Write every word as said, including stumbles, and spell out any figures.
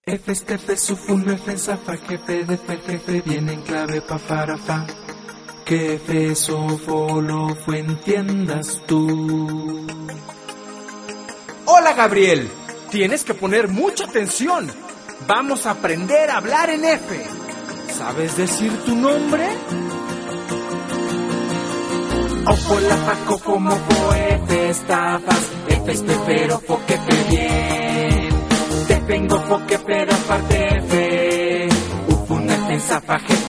F, estefe, sufun, F, zafa, jefe, defe, jefe, viene en clave pa, para, fa. Que F, sofo, lo, fue, entiendas tú. Hola, Gabriel. Tienes que poner mucha atención. Vamos a aprender a hablar en F. ¿Sabes decir tu nombre? Ofo, la, fa, cofo, mofo, F, estafas, F, estefero, fo, que fe, bien. Te vengo, fo, que pero aparte F. Ufun, F, zafa, jefe,